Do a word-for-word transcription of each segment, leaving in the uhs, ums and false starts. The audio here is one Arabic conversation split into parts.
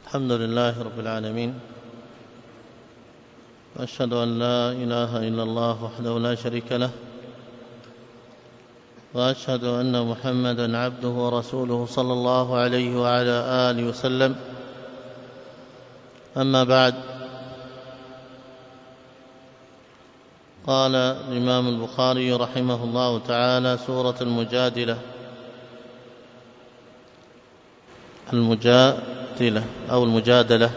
الحمد لله رب العالمين، وأشهد أن لا إله إلا الله وحده لا شريك له، وأشهد أن محمدا عبده ورسوله صلى الله عليه وعلى آله وسلم. أما بعد، قال الإمام البخاري رحمه الله تعالى: سورة المجادلة. المجادلة أو المجادلة،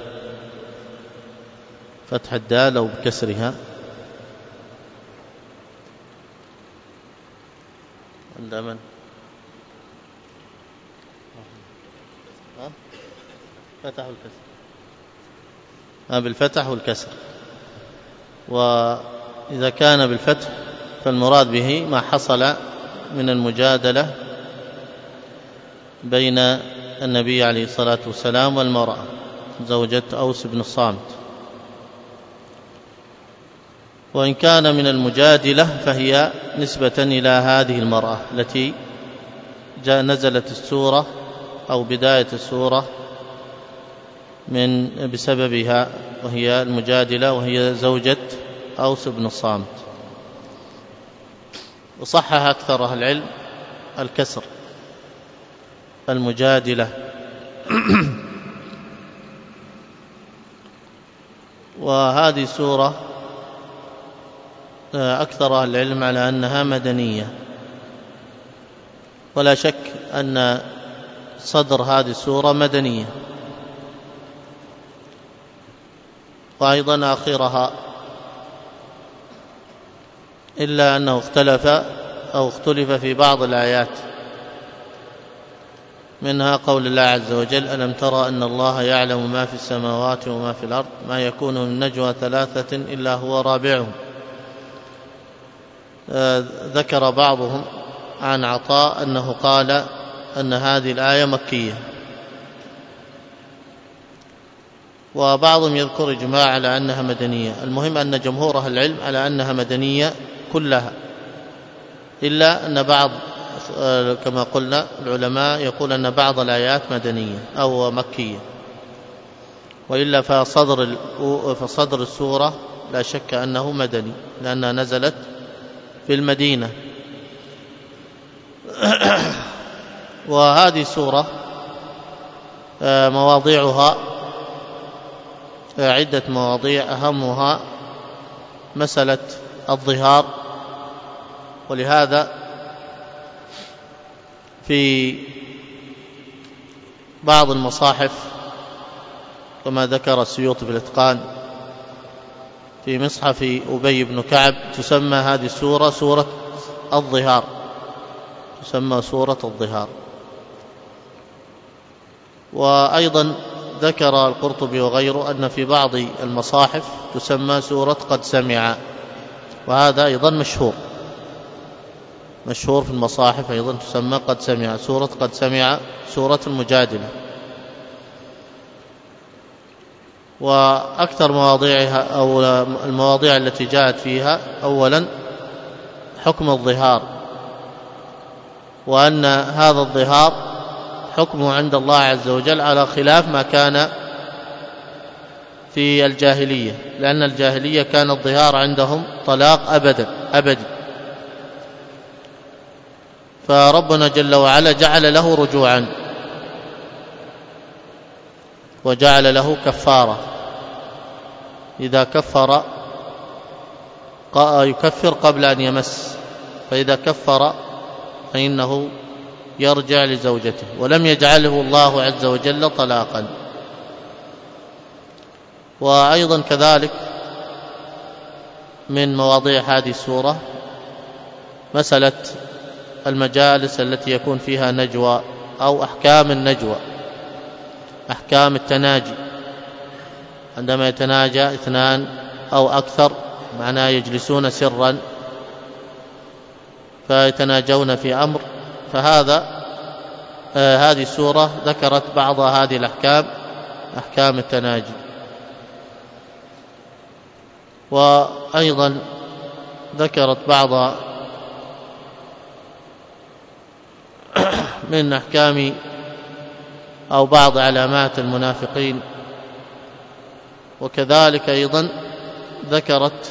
فتح الدال أو بكسرها. عند من؟ فتح والكسر. آه بالفتح والكسر. وإذا كان بالفتح فالمراد به ما حصل من المجادلة بين النبي عليه الصلاة والسلام والمرأة زوجة أوس بن الصامت. وإن كان من المجادلة فهي نسبة إلى هذه المرأة التي جاء نزلت السورة أو بداية السورة من بسببها، وهي المجادلة، وهي زوجة أوس بن الصامت. وصحح أكثر أهل العلم الكسر، المجادلة. وهذه سورة أكثر أهل العلم على أنها مدنية، ولا شك أن صدر هذه السورة مدنية، وأيضا آخرها، إلا أنه اختلف أو اختلف في بعض الآيات، منها قول الله عز وجل: ألم ترى أن الله يعلم ما في السماوات وما في الأرض، ما يكون من نجوى ثلاثة إلا هو رابعهم. آه ذكر بعضهم عن عطاء أنه قال أن هذه الآية مكية، وبعضهم يذكر إجماع على أنها مدنية. المهم أن جمهور أهل العلم على أنها مدنية كلها، إلا أن بعض كما قلنا العلماء يقول أن بعض الآيات مدنية أو مكية، وإلا فصدر فصدر السورة لا شك أنه مدني، لأنها نزلت في المدينة. وهذه السورة مواضيعها عدة مواضيع، أهمها مسألة الظهار. ولهذا في بعض المصاحف كما ذكر السيوطي في الإتقان في مصحف أبي بن كعب تسمى هذه السورة سورة الظهار، تسمى سورة الظهار. وأيضا ذكر القرطبي وغيره أن في بعض المصاحف تسمى سورة قد سمع، وهذا أيضا مشهور مشهور في المصاحف، أيضا تسمى قد سمع، سورة قد سمع، سورة المجادلة. وأكثر مواضيعها أو المواضيع التي جاءت فيها أولا حكم الظهار، وأن هذا الظهار حكمه عند الله عز وجل على خلاف ما كان في الجاهلية، لأن الجاهلية كان الظهار عندهم طلاق أبدا أبدي، فربنا جل وعلا جعل له رجوعا وجعل له كفارة، إذا كفر يكفر قبل أن يمس، فإذا كفر فإنه يرجع لزوجته، ولم يجعله الله عز وجل طلاقا. وأيضا كذلك من مواضيع هذه السورة مسألة المجالس التي يكون فيها نجوى، أو أحكام النجوى، أحكام التناجي، عندما يتناجى اثنان أو أكثر، معناه يجلسون سرا فيتناجون في أمر، فهذا آه هذه السورة ذكرت بعض هذه الأحكام، أحكام التناجي. وأيضا ذكرت بعض من أحكام أو بعض علامات المنافقين وكذلك أيضا ذكرت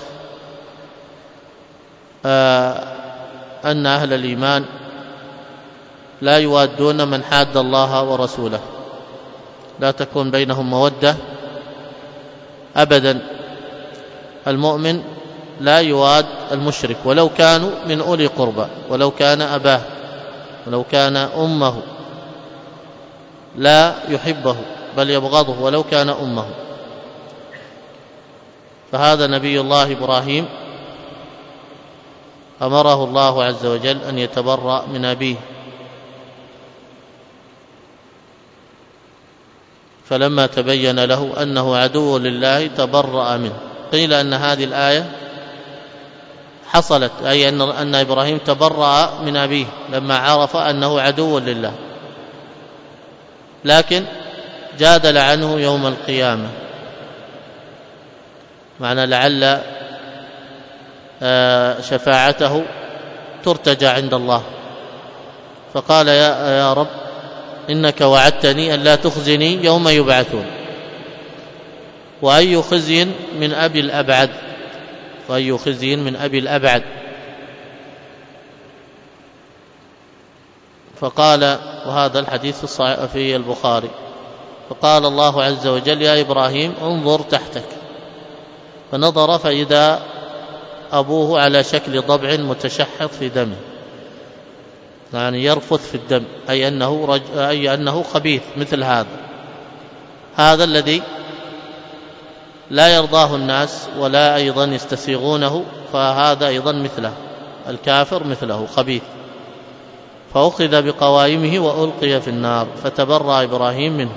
أن أهل الإيمان لا يوادون من حاد الله ورسوله، لا تكون بينهم مودة أبدا. المؤمن لا يواد المشرك ولو كانوا من أولي قربى، ولو كان أباه، ولو كان أمه، لا يحبه بل يبغضه ولو كان أمه. فهذا نبي الله إبراهيم أمره الله عز وجل أن يتبرأ من أبيه، فلما تبين له أنه عدو لله تبرأ منه. قيل أن هذه الآية حصلت، أي أن إبراهيم تبرأ من أبيه لما عرف أنه عدو لله، لكن جادل عنه يوم القيامة، معنى لعل شفاعته ترتجى عند الله، فقال يا, يا رب إنك وعدتني أن لا تخزني يوم يبعثون، وأي خزي من أبي الأبعد، وأي خزي من أبي الأبعد. فقال، وهذا الحديث في البخاري، فقال الله عز وجل يا إبراهيم انظر تحتك، فنظر فإذا أبوه على شكل ضبع متشحط في دمه، يعني يرفث في الدم، أي أنه, رج... أي أنه خبيث مثل هذا، هذا الذي لا يرضاه الناس ولا أيضا يستسيغونه، فهذا أيضا مثله، الكافر مثله خبيث. فأخذ بقوائمه وألقي في النار، فتبرأ إبراهيم منه.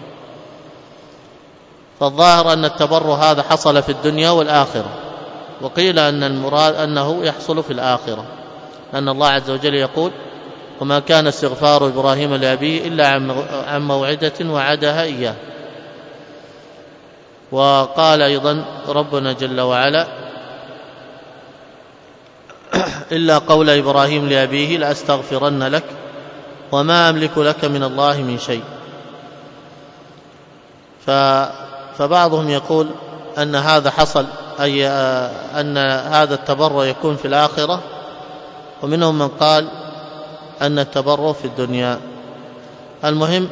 فالظاهر أن التبرؤ هذا حصل في الدنيا والآخرة، وقيل أن المراد أنه يحصل في الآخرة، لأن الله عز وجل يقول وما كان استغفار إبراهيم لأبيه إلا عن موعدة وعدها إياه. وقال أيضا ربنا جل وعلا إلا قول إبراهيم لأبيه لأستغفرن لك وما أملك لك من الله من شيء. فبعضهم يقول أن هذا حصل، أي أن هذا التبرؤ يكون في الآخرة، ومنهم من قال أن التبرؤ في الدنيا. المهم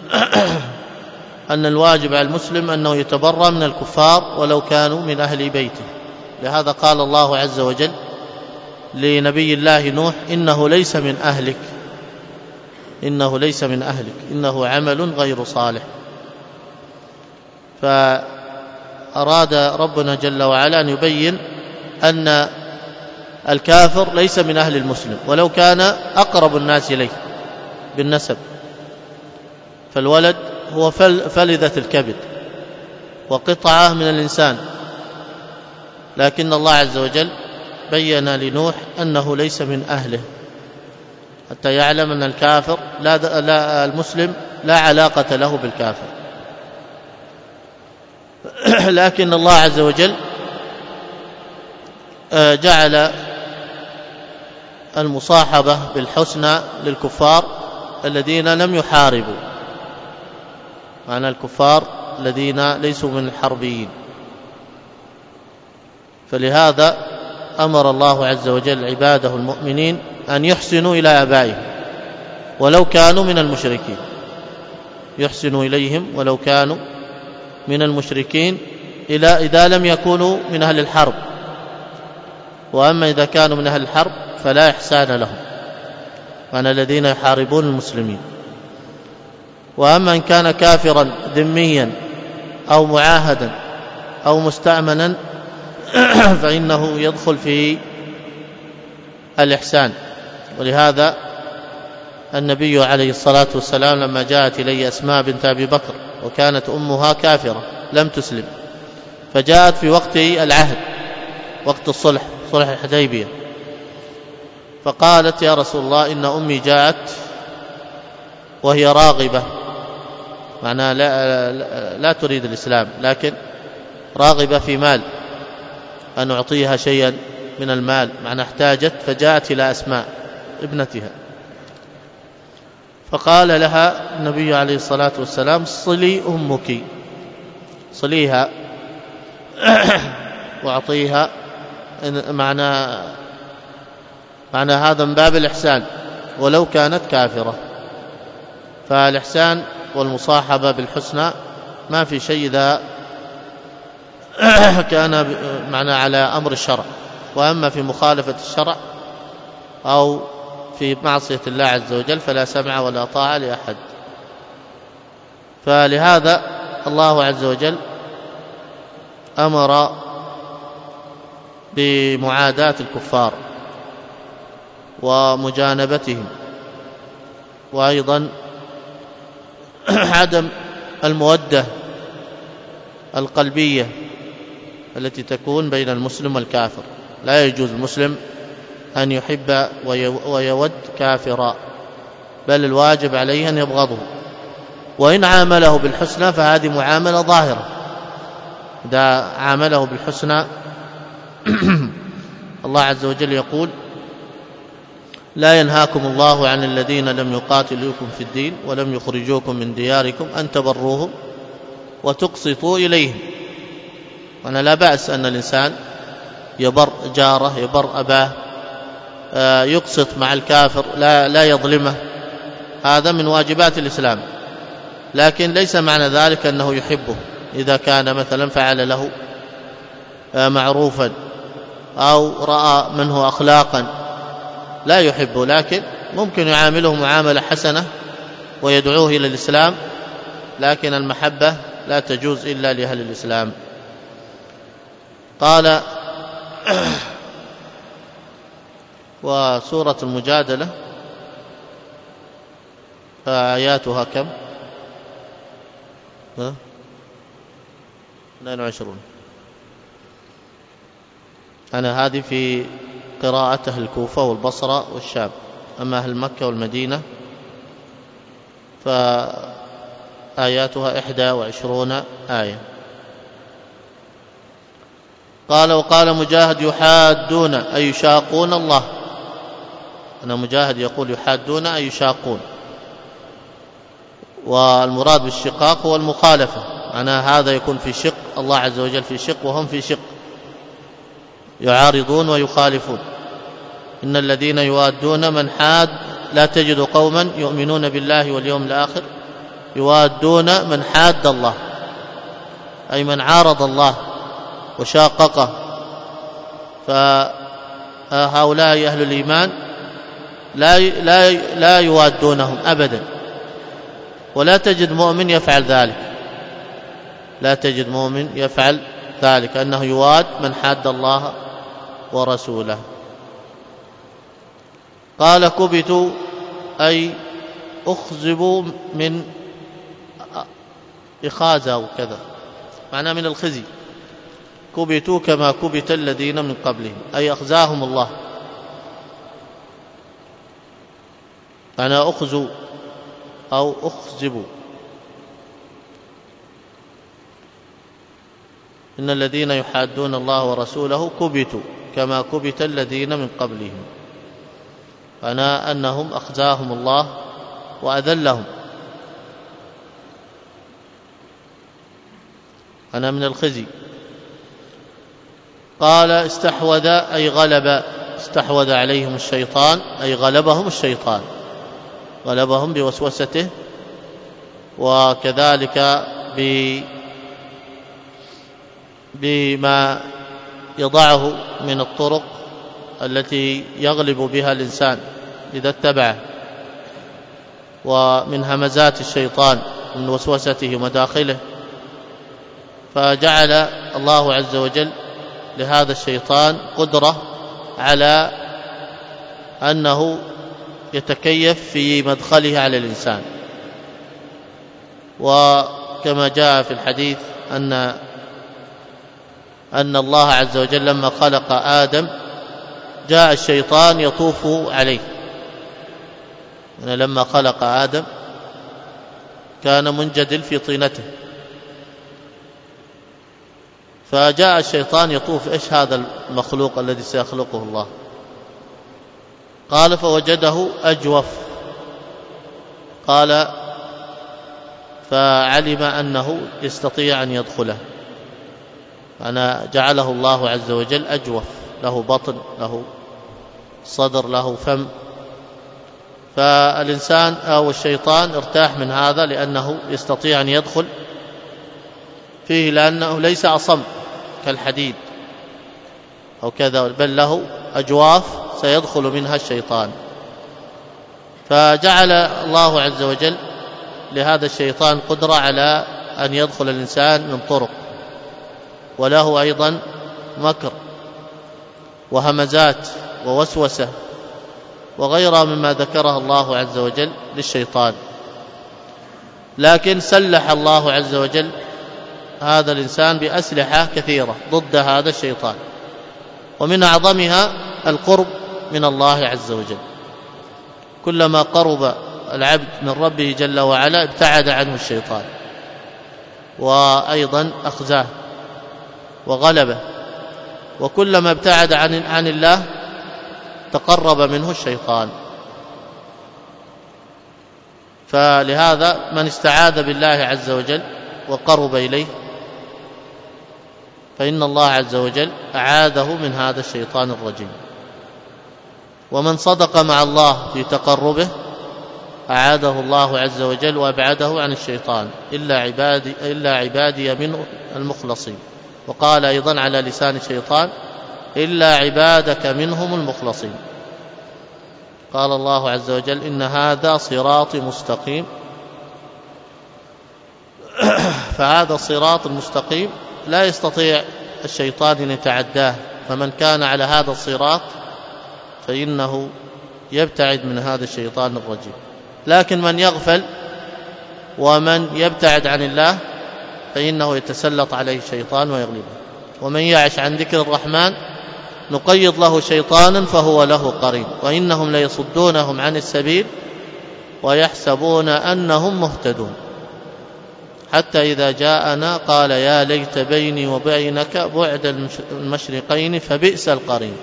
أن الواجب على المسلم أنه يتبرأ من الكفار ولو كانوا من أهل بيته. لهذا قال الله عز وجل لنبي الله نوح إنه ليس من أهلك، إنه ليس من أهلك إنه عمل غير صالح. فأراد ربنا جل وعلا أن يبين أن الكافر ليس من أهل المسلم ولو كان أقرب الناس إليه بالنسب، فالولد هو فلذة الكبد وقطعة من الإنسان، لكن الله عز وجل بين لنوح أنه ليس من أهله حتى يعلم أن الكافر لا, لا المسلم لا علاقة له بالكافر. لكن الله عز وجل جعل المصاحبة بالحسنى للكفار الذين لم يحاربوا، معنى الكفار الذين ليسوا من الحربيين. فلهذا أمر الله عز وجل عباده المؤمنين أن يحسنوا إلى آبائهم ولو كانوا من المشركين، يحسنوا إليهم ولو كانوا من المشركين إلى إذا لم يكونوا من أهل الحرب. وأما إذا كانوا من أهل الحرب فلا إحسان لهم، وأن الذين يحاربون المسلمين. وأما إن كان كافرا ذميا أو معاهدا أو مستأمنا فإنه يدخل في الإحسان. ولهذا النبي عليه الصلاة والسلام لما جاءت إليه أسماء بنت أبي بكر وكانت أمها كافرة لم تسلم، فجاءت في وقت العهد وقت الصلح، صلح الحديبية، فقالت يا رسول الله إن أمي جاءت وهي راغبة، معناها لا, لا, لا تريد الإسلام لكن راغبة في مال، أن أعطيها شيئا من المال، معناها احتاجت، فجاءت إلى أسماء ابنتها فقال لها النبي عليه الصلاة والسلام صلي أمك، صليها وأعطيها معنى معنى هذا من باب الإحسان ولو كانت كافرة. فالإحسان والمصاحبة بالحسنى ما في شيء إذا كان معنى على أمر الشرع، وأما في مخالفة الشرع أو في معصية الله عز وجل فلا سمع ولا طاعة لأحد. فلهذا الله عز وجل أمر بمعاداة الكفار ومجانبتهم، وأيضا عدم المودة القلبية التي تكون بين المسلم والكافر. لا يجوز المسلم أن يحب ويود كافرا، بل الواجب عليه أن يبغضه، وإن عامله بالحسنى فهذه معاملة ظاهرة. إذا عامله بالحسنى الله عز وجل يقول: لا ينهاكم الله عن الذين لم يقاتلوكم في الدين ولم يخرجوكم من دياركم أن تبروهم وتقسطوا إليهم. وأنا لا بأس أن الإنسان يبر جاره، يبر أباه، يقسط مع الكافر، لا, لا يظلمه، هذا من واجبات الإسلام، لكن ليس معنى ذلك أنه يحبه إذا كان مثلا فعل له معروفا أو رأى منه أخلاقا لا يحبه، لكن ممكن يعامله معاملة حسنة ويدعوه إلى الإسلام، لكن المحبة لا تجوز إلا لأهل الإسلام. قال: وسورة المجادلة آياتها كم؟ اثنين وعشرون. أنا هذه في قراءة أهل الكوفة والبصرة والشام، أما أهل مكة والمدينة فآياتها إحدى وعشرون آية. قال: وقال مجاهد: يحادون أي يشاقون الله. أنا مجاهد يقول يحادون أي يشاقون، والمراد بالشقاق هو المخالفة، معناها هذا يكون في شق، الله عز وجل في شق وهم في شق، يعارضون ويخالفون. إن الذين يوادون من حاد، لا تجد قوما يؤمنون بالله واليوم الآخر يوادون من حاد الله، أي من عارض الله وشاققه. فهؤلاء أهل الإيمان لا لا لا يوادونهم أبدا، ولا تجد مؤمن يفعل ذلك، لا تجد مؤمن يفعل ذلك، أنه يواد من حاد الله ورسوله. قال: كبتوا أي أخزبوا من إخازة وكذا، معناه من الخزي. كبتوا كما كبت الذين من قبلهم، أي أخزاهم الله. أنا أخزوا أو أخزبوا. إن الذين يحادون الله ورسوله كبتوا كما كبت الذين من قبلهم، أنا أنهم أخزاهم الله وأذلهم. أنا من الخزي. قال: استحوذ أي غلب، استحوذ عليهم الشيطان أي غلبهم الشيطان، غلبهم بوسوسته، وكذلك بما يضعه من الطرق التي يغلب بها الإنسان إذا اتبعه، ومن همزات الشيطان من وسوسته ومداخله. فجعل الله عز وجل لهذا الشيطان قدرة على أنه يتكيف في مدخله على الإنسان. وكما جاء في الحديث أن أن الله عز وجل لما خلق آدم جاء الشيطان يطوف عليه، يعني لما خلق آدم كان منجدل في طينته، فجاء الشيطان يطوف. إيش هذا المخلوق الذي سيخلقه الله؟ قال: فوجده أجوف. قال: فعلم أنه يستطيع أن يدخله، أنا جعله الله عز وجل أجوف، له بطن، له صدر، له فم. فالإنسان أو الشيطان ارتاح من هذا لأنه يستطيع أن يدخل فيه، لأنه ليس أصم كالحديد أو كذا، بل له أجواف سيدخل منها الشيطان. فجعل الله عز وجل لهذا الشيطان قدرة على أن يدخل الإنسان من طرق، وله أيضا مكر وهمزات ووسوسة وغيرها مما ذكرها الله عز وجل للشيطان. لكن سلح الله عز وجل هذا الإنسان بأسلحة كثيرة ضد هذا الشيطان، ومن أعظمها القرب من الله عز وجل. كلما قرب العبد من ربه جل وعلا ابتعد عنه الشيطان، وأيضا أخزاه وغلبه، وكلما ابتعد عن عن الله تقرب منه الشيطان. فلهذا من استعاذ بالله عز وجل وقرب إليه فإن الله عز وجل أعاذه من هذا الشيطان الرجيم. ومن صدق مع الله في تقربه أعاذه الله عز وجل وأبعده عن الشيطان إلا عبادي, إلا عبادي منه المخلصين. وقال أيضا على لسان الشيطان إلا عبادك منهم المخلصين. قال الله عز وجل إن هذا صراط مستقيم. فهذا الصراط المستقيم لا يستطيع الشيطان أن يتعداه، فمن كان على هذا الصراط فإنه يبتعد من هذا الشيطان الرجيم. لكن من يغفل ومن يبتعد عن الله فإنه يتسلط عليه الشيطان ويغلبه. ومن يعش عن ذكر الرحمن نقيض له شيطانا فهو له قرين وإنهم ليصدونهم عن السبيل ويحسبون أنهم مهتدون حتى إذا جاءنا قال يا ليت بيني وبينك بعد المشرقين فبئس القرين.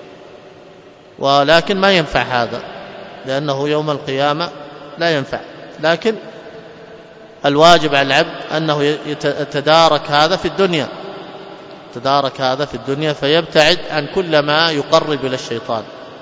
ولكن ما ينفع هذا، لأنه يوم القيامة لا ينفع. لكن الواجب على العبد أنه يتدارك هذا في الدنيا، تدارك هذا في الدنيا فيبتعد عن كل ما يقرب إلى الشيطان،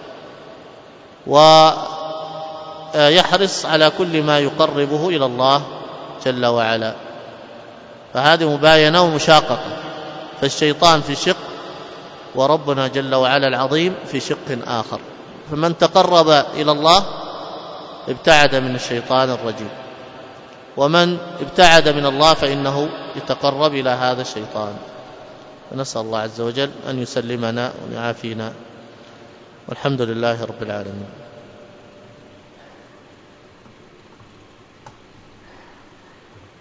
ويحرص على كل ما يقربه إلى الله جل وعلا. فهذه مباينة ومشاققة، فالشيطان في شق وربنا جل وعلا العظيم في شق آخر. فمن تقرب إلى الله ابتعد من الشيطان الرجيم، ومن ابتعد من الله فإنه يتقرب إلى هذا الشيطان. فنسأل الله عز وجل أن يسلمنا ويعافينا، والحمد لله رب العالمين.